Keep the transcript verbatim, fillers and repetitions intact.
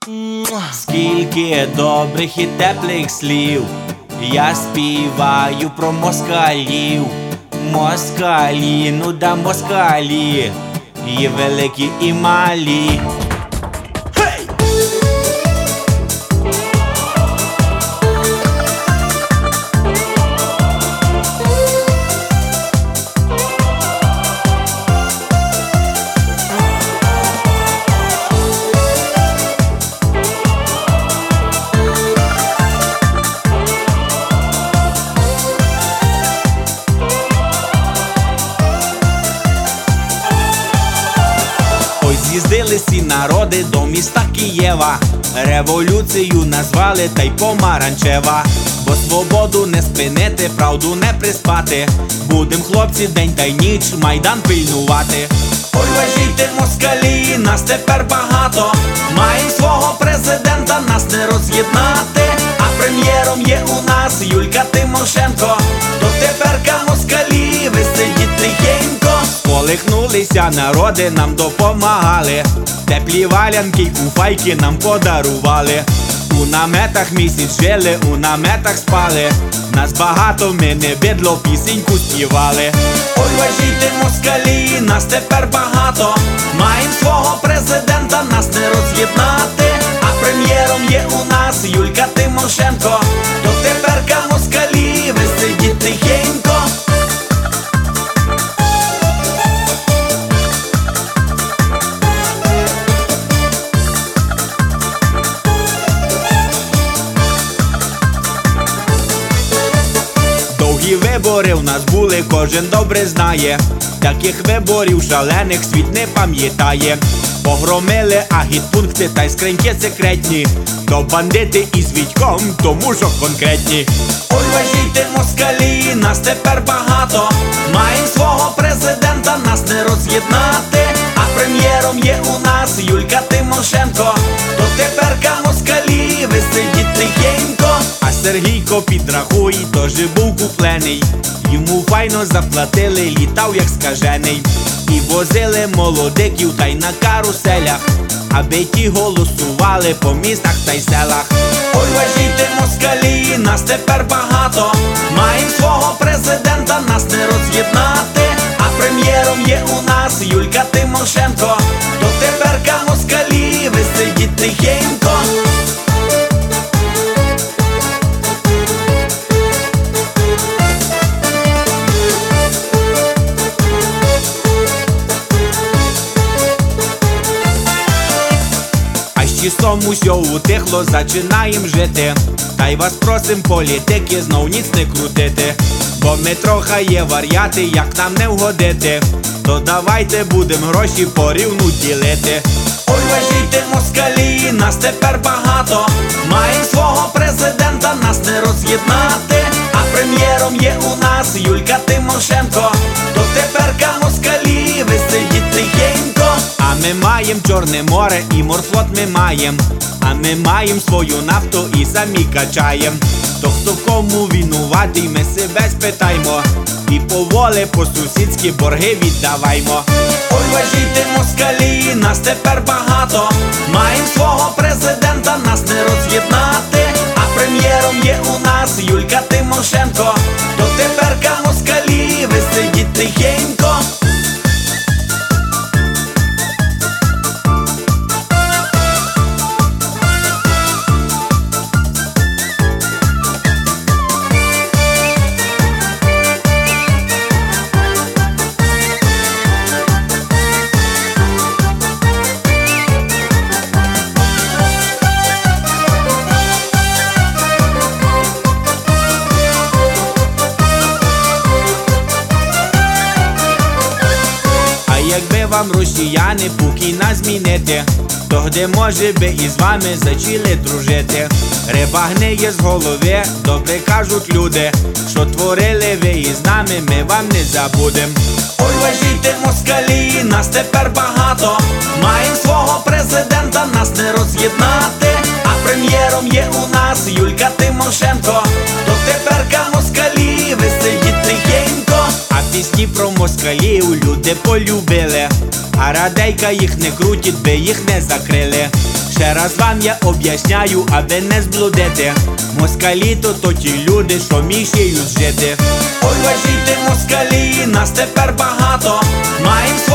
Скільки добрих і теплих слів я співаю про москалів. Москалі, ну да москалі, і великі, і малі. Hey! З'їздили всі народи до міста Києва, революцію назвали та й помаранчева. Бо свободу не спинити, правду не приспати, будем, хлопці, день та й ніч Майдан пильнувати. Ой, важійте, москалі, нас тепер багато, маємо свого президента, нас не роз'єднати. А прем'єром є у нас Юлька Тимошенко, то теперка москалі, ви сидіть тихенько. Колихнулися народи, нам допомагали, теплі валянки й куфайки нам подарували. У наметах місяць жили, у наметах спали, нас багато, ми не бидло, пісеньку співали. Ой, важійте, москалі, нас тепер багато, маємо свого президента, нас не роз'єднати. А прем'єром є у нас Юлька Тимошенко, то теперка москалі, ви сидіть тихенько. Довгі вибори в нас були, кожен добре знає, таких виборів шалених світ не пам'ятає. Погромили агітпункти та й скриньки секретні, то бандити із Вітьком, тому що конкретні. Ой, важійте, москалі, нас тепер багато, маємо свого президента, нас не роз'єднати. А прем'єром є у нас Юлька Тимошенко, то теперка москалі, ви сидіть тихенько. А Сергійко підрахуй, тож був куплений, йому файно заплатили, літав як скажений. І возили молодиків та й на каруселях, аби ті голосували по містах та й селах. Ой, важійте, москалі, нас тепер багато, маємо свого президента, нас не роз'єднати. А прем'єром є у нас Юлька Тимошенко, то теперка москалі, ви сидіть тихенько. Часом усьо утихло, зачинаєм жити, та й вас просим, політики, знов ніц не крутити. Бо ми трохи є вар'яти, як нам не вгодити, то давайте будем гроші порівну ділити. Ой, важійте, москалі, нас тепер багато, маємо свого президента, нас не роз'єднати. А прем'єром є у нас Юлька Тимошенко, то теперка москалі, ви сидіть тихенько. А ми маєм Чорне море і морфлот ми маєм, а ми маєм свою нафту і самі качаєм. То хто кому винуватий, ми себе спитаймо, і поволі по-сусідськи борги віддаваймо. Ой, важійте, москалі, нас тепер багато, маємо свого президента, нас не роз'єднати. А прем'єром є у нас Юлька Тимошенко, то теперка москалі, ви сидіть тихенько. Якби вам росіяни покійна змінити, то де може би із вами зачали дружити. Риба гниє з голови, добре кажуть люди, що творили ви із нами, ми вам не забудем. Ой, важійте, москалі, нас тепер багато, маємо свого президента, нас не роз'єднати. А прем'єром є у нас Юлька Тимошенко, то теперка москалі, ви сидіть тихенько. А пісні про москалів люди полюбили, а радейка їх не крутить, би їх не закрили. Ще раз вам я об'ясняю, аби не зблудити. Москалі то то ті люди, що вміють жити. Ой, важійте москалі, нас тепер багато, маєм